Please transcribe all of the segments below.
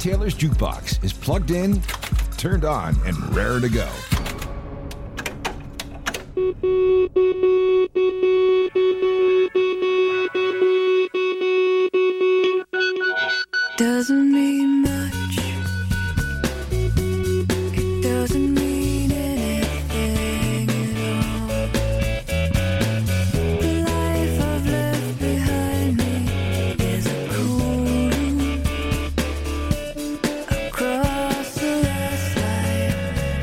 Taylor's Jukebox is plugged in, turned on, and raring to go. Doesn't mean much. It doesn't mean anything at all. The life I've left behind me is a cold room across the last line.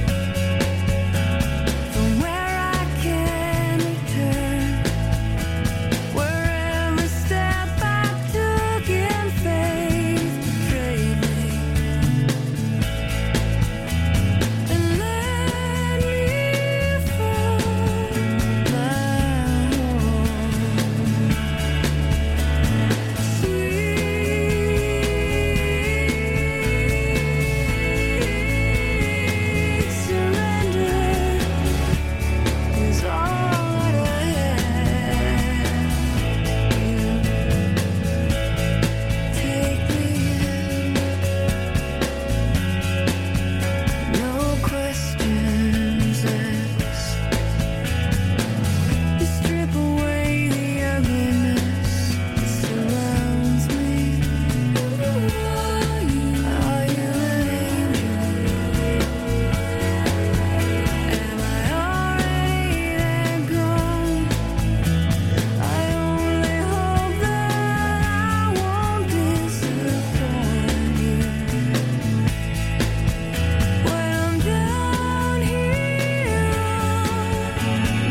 From where I can return, where every step I took in faith betrayed me and led me from my sweet surrender is all that I have. Take me in, no questions asked. You strip away the ugliness that surrounds me. Are you an angel? Am I already then gone? I only hope that I won't disappoint you when I'm down here on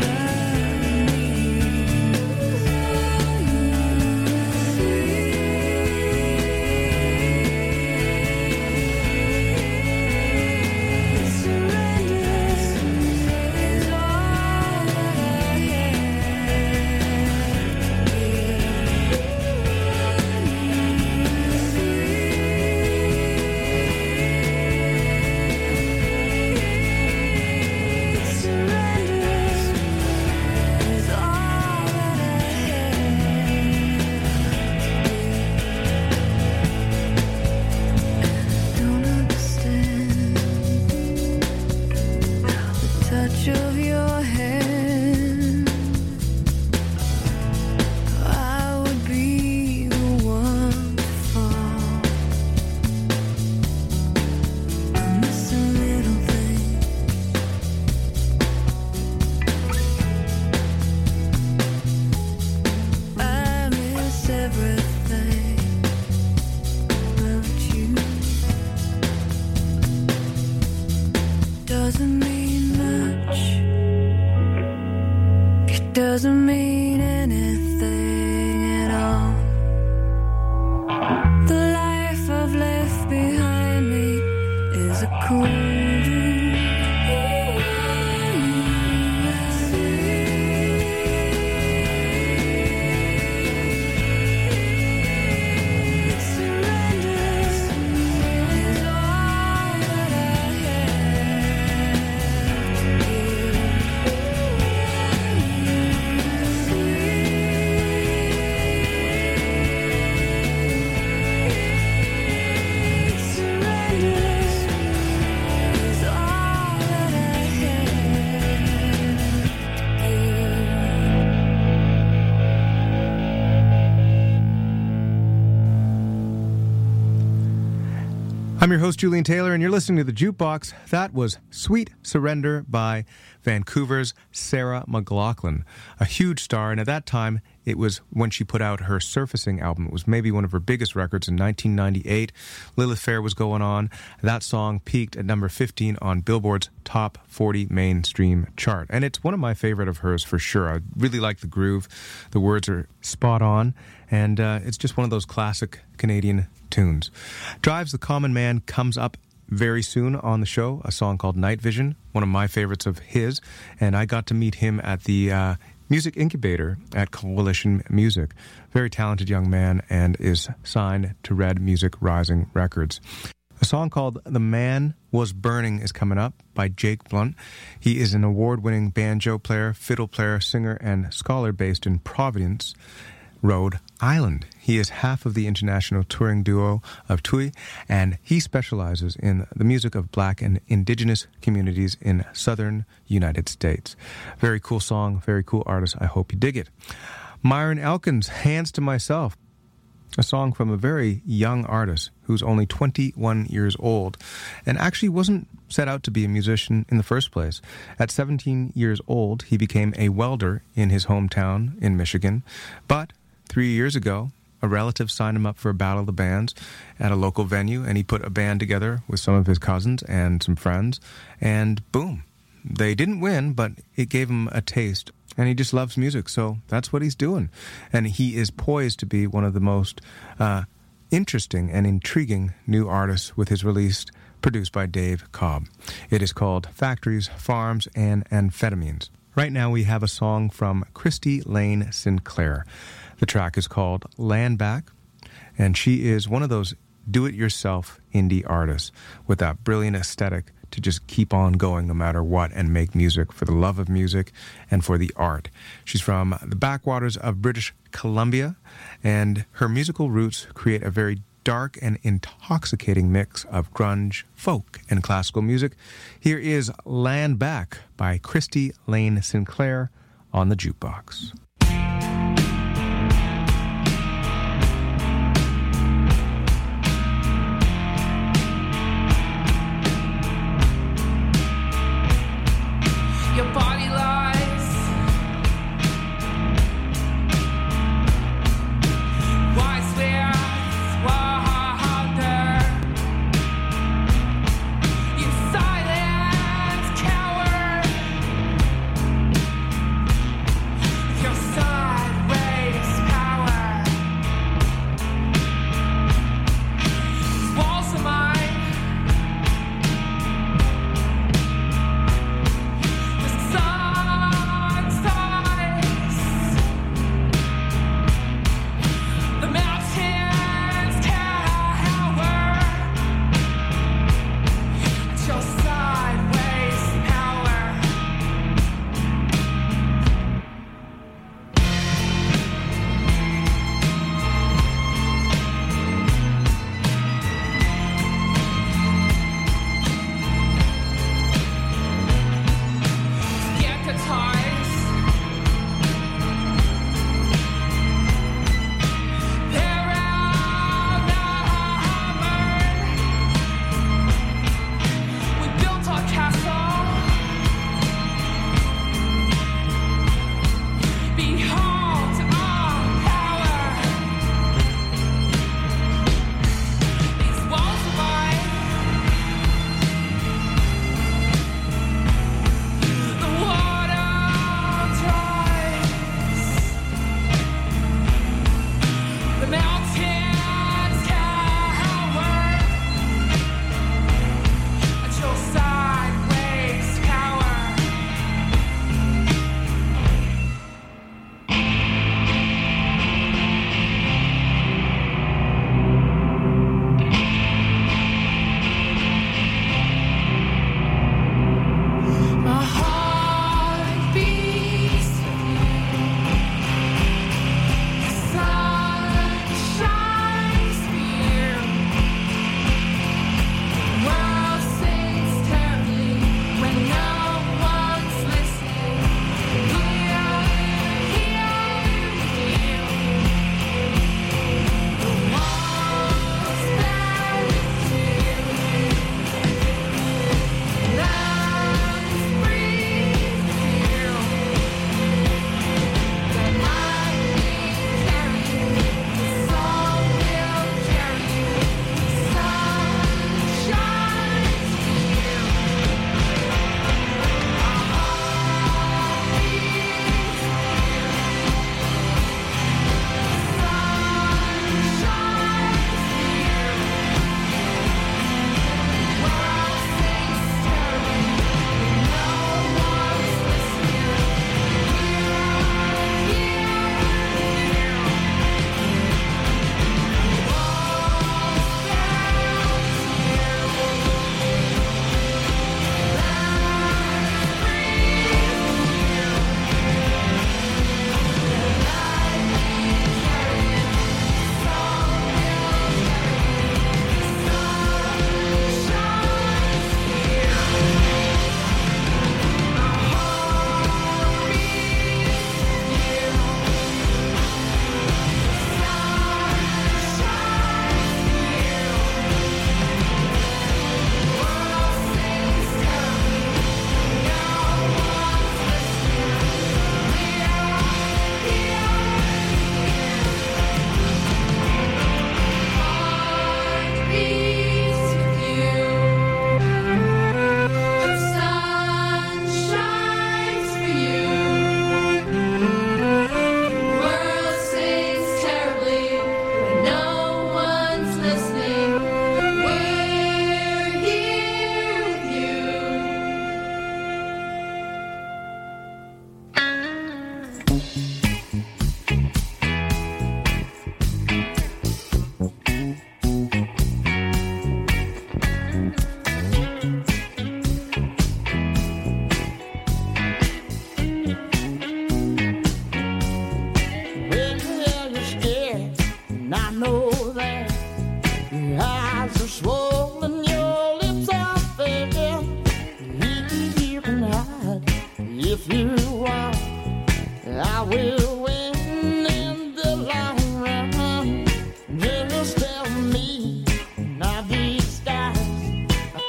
Don't understand the touch of your hand. I would be the one to fall. I'm missing little things. I miss everything about you. Doesn't mean much. It doesn't mean anything at all. The life I've left behind me is a cold room. I'm your host, Julian Taylor, and you're listening to The Jukebox. That was Sweet Surrender by Vancouver's Sarah McLachlan, a huge star, and at that time, it was when she put out her Surfacing album. It was maybe one of her biggest records in 1998. Lilith Fair was going on. That song peaked at number 15 on Billboard's Top 40 mainstream chart, and it's one of my favorite of hers for sure. I really like the groove. The words are spot on, and it's just one of those classic Canadian tunes. Drives the Common Man comes up very soon on the show, a song called Night Vision, one of my favorites of his, and I got to meet him at the Music Incubator at Coalition Music. Very talented young man and is signed to Red Music Rising Records. A song called The Man Was Burning is coming up by Jake Blunt. He is an award-winning banjo player, fiddle player, singer, and scholar based in Providence. Rhode Island. He is half of the international touring duo of TUI, and he specializes in the music of Black and Indigenous communities in southern United States. Very cool song, very cool artist. I hope you dig it. Myron Elkins, Hands to Myself, a song from a very young artist who's only 21 years old and actually wasn't set out to be a musician in the first place. At 17 years old, he became a welder in his hometown in Michigan, but 3 years ago, a relative signed him up for a battle of the bands at a local venue, and he put a band together with some of his cousins and some friends, and boom. They didn't win, but it gave him a taste, and he just loves music, so that's what he's doing. And he is poised to be one of the most interesting and intriguing new artists with his release produced by Dave Cobb. It is called Factories, Farms, and Amphetamines. Right now we have a song from Christy Lane Sinclair. The track is called Land Back, and she is one of those do-it-yourself indie artists with that brilliant aesthetic to just keep on going no matter what and make music for the love of music and for the art. She's from the backwaters of British Columbia, and her musical roots create a very dark and intoxicating mix of grunge, folk, and classical music. Here is Land Back by Christy Lane Sinclair on the Jukebox. Your body lies wise with water. You silent coward. Your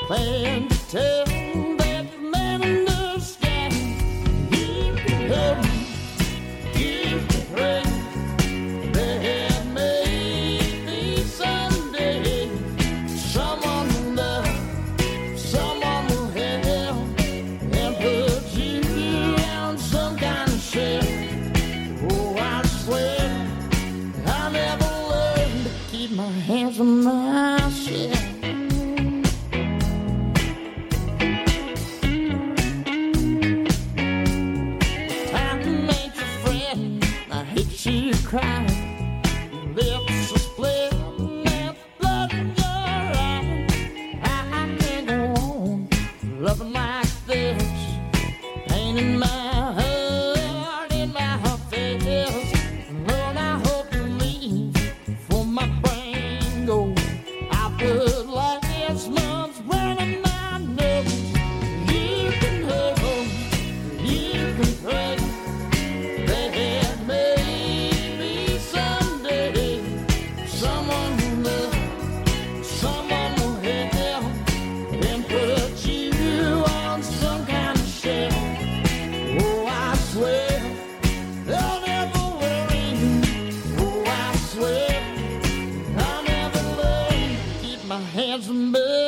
plan to tell that man understand. You can help me, you can pray. That maybe someday someone will love, someone will help, and put you on some kind of shelf. Oh, I swear I'll never learn to keep my hands from myself. Cry, lips are split, and blood in your eye. I can't go on loving like this, pain in my heart, in my face. Lord, I hope you leave before my brain goes. I put last month's running my nose. You can hope, you can pray. Hands from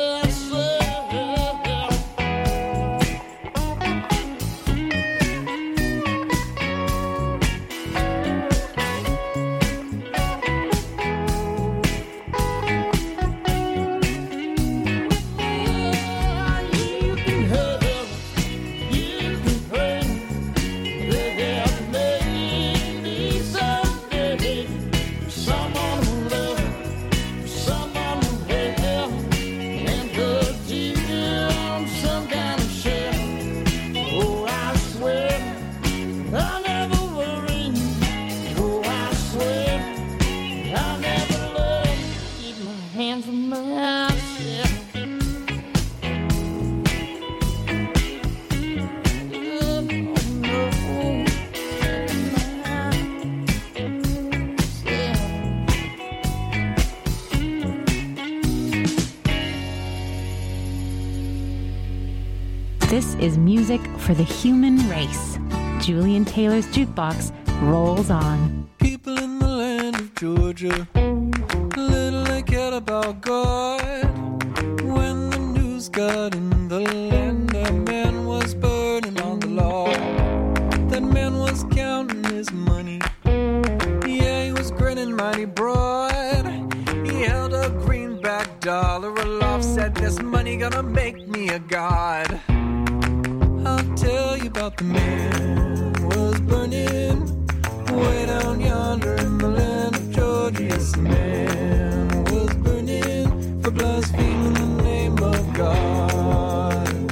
This is music for the human race. Julian Taylor's Jukebox rolls on. People in the land of Georgia, little they cared about God. When the news got in the land, that man was burning on the law. That man was counting his money. Yeah, he was grinning mighty broad. He held a greenback dollar aloft, said, "This money gonna make me a god." I'll tell you about the man who was burning way down yonder in the land of Georgia. Yes, the man who was burning for blaspheming the name of God.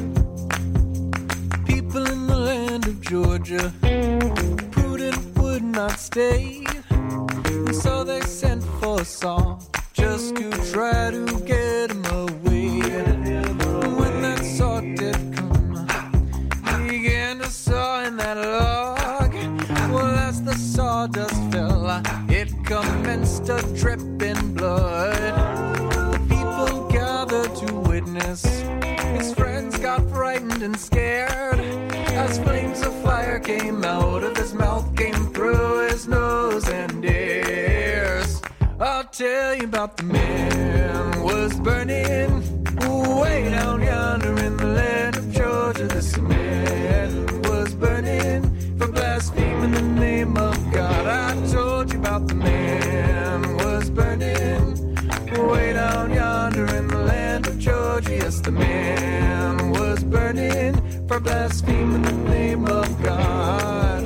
People in the land of Georgia, prudent would not stay, and so they sent for a song just to try to get him away. And when that saw did come, he began to saw in that log. Well, as the sawdust fell, it commenced to drip in blood. The people gathered to witness. His friends got frightened and scared as flames of fire came out of his mouth, came through his nose and ears. I'll tell you about the man who was burning way down yonder in the land of Georgia. This man was burning for blaspheming the name of God. I told you about the man who was burning way down yonder in the land of Georgia. Yes, the man was burning for blaspheming the name of God.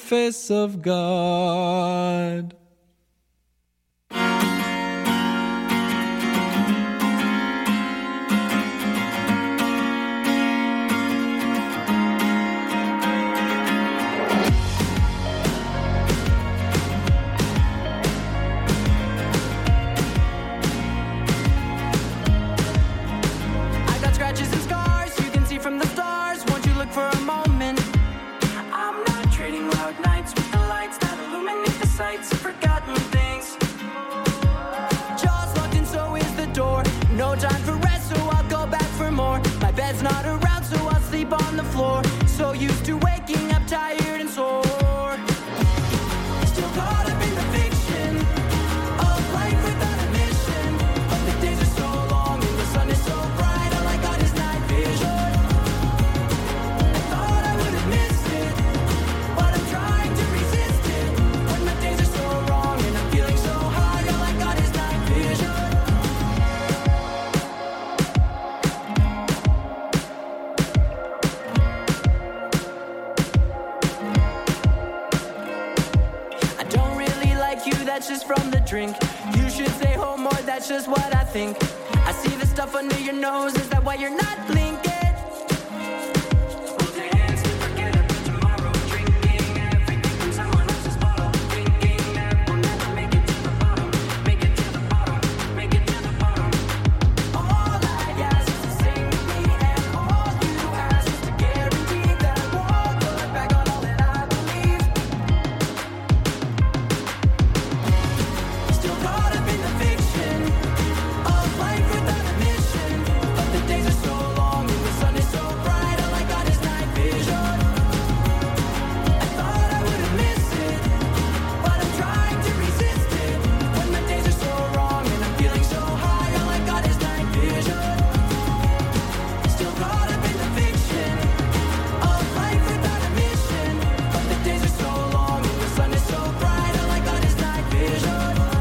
face of God. So used to waking up tired and sore. Still caught up in the fiction of life without a mission. But the days are so long and the sun is so bright. All I got is night vision. I thought I wouldn't miss it, but I'm trying to resist it. When my days are so wrong and I'm feeling so high, all I got is night vision. That's just from the drink. You should stay home more, that's just what I think. I see the stuff under your nose, is that why you're not blinking? Hold your hands to forget about tomorrow. Drinking everything from someone else's bottle. Thinking that we'll never make it to the bottom. Make it to the bottom, make it to the bottom. All I ask is to sing with me, and all you ask is to guarantee that I won't look back on all that I believe. Caught up in the fiction of life without a mission. But the days are so long and the sun is so bright. All I got is night vision. I thought I wouldn't miss it, but I'm trying to resist it. When my days are so wrong and I'm feeling so high, all I got is night vision. Still caught up in the fiction of life without a mission. But the days are so long and the sun is so bright. All I got is night vision.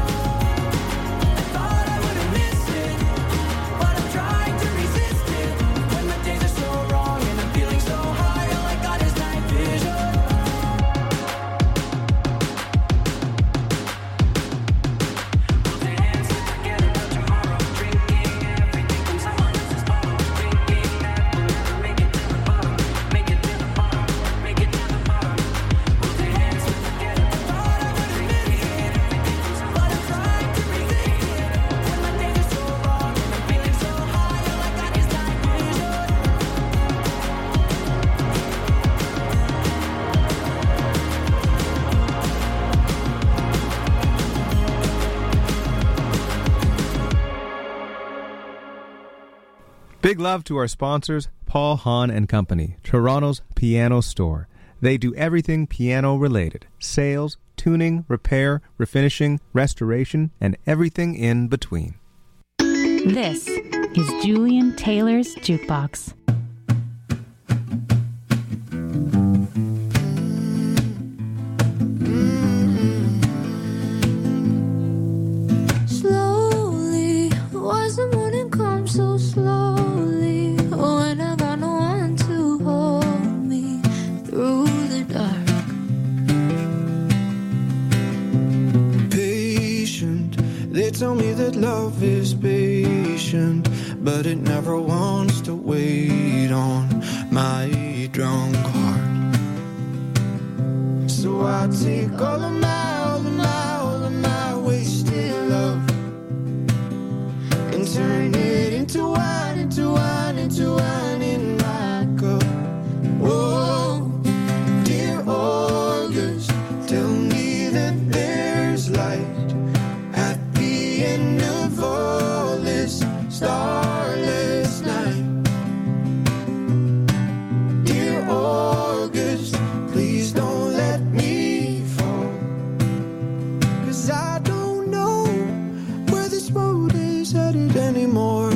Big love to our sponsors, Paul Hahn and Company, Toronto's piano store. They do everything piano related: sales, tuning, repair, refinishing, restoration, and everything in between. This is Julian Taylor's Jukebox. Slowly, was the morning come so slowly? When I got no one to hold me through the dark. Patient, they tell me that love is patient, but it never wants to wait on my drunk heart. So I take all of my wasted love and turn it into wine, into wine, into wine in my cup. Whoa, dear August, tell me that there's light at the end of all this starless night. Dear August, please don't let me fall, 'cause I don't know where this road is headed anymore.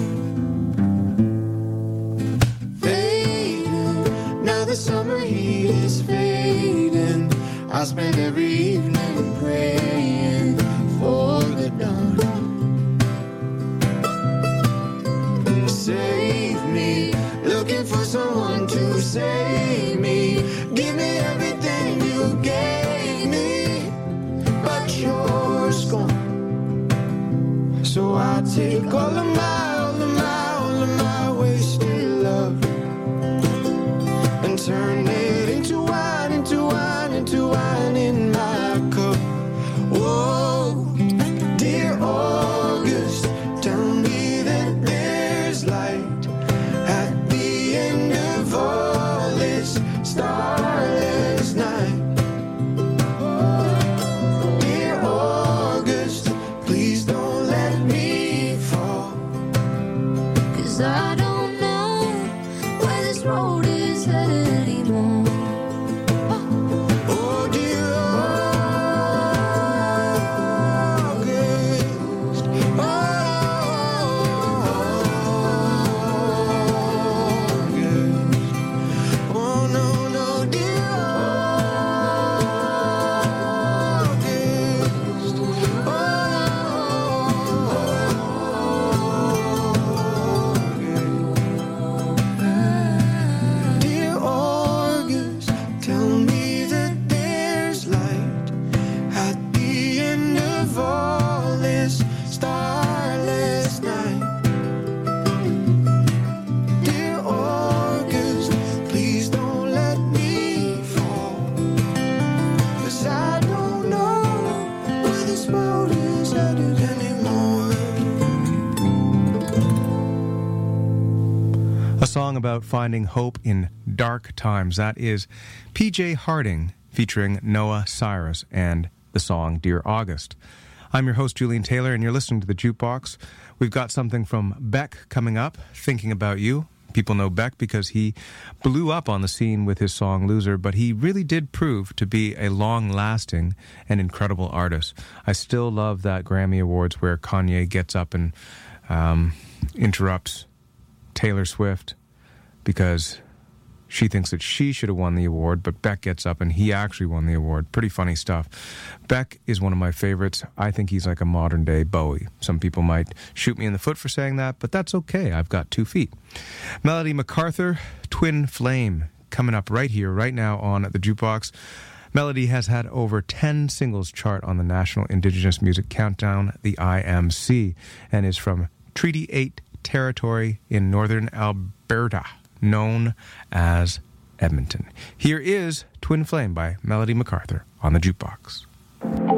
Fading, now the summer heat is fading. I spend every evening praying for the dawn. Save me, looking for someone to save me. Give me everything you gave. So I take all of my wasted love and turn it into wine, into wine, into wine in my cup. Whoa, dear August, tell me that there's light at the end of all this starless night. Dear August, please don't let me fall, 'cause I don't know where this road is headed anymore. Oh, dear August, August. Oh, no, no, dear August. Dear August, tell me that there's light at the end of all this starless night. Dear August, please don't let me fall, 'cause I don't know where this world is headed anymore. A song about finding hope in dark times. That is PJ Harding featuring Noah Cyrus and the song Dear August. I'm your host, Julian Taylor, and you're listening to The Jukebox. We've got something from Beck coming up, Thinking About You. People know Beck because he blew up on the scene with his song Loser, but he really did prove to be a long-lasting and incredible artist. I still love that Grammy Awards where Kanye gets up and interrupts Taylor Swift because she thinks that she should have won the award, but Beck gets up and he actually won the award. Pretty funny stuff. Beck is one of my favorites. I think he's like a modern-day Bowie. Some people might shoot me in the foot for saying that, but that's okay. I've got 2 feet. Melody MacArthur, Twin Flame, coming up right here, right now on The Jukebox. Melody has had over 10 singles chart on the National Indigenous Music Countdown, the IMC, and is from Treaty 8 territory in northern Alberta, known as Edmonton. Here is Twin Flame by Melody MacArthur on The Jukebox.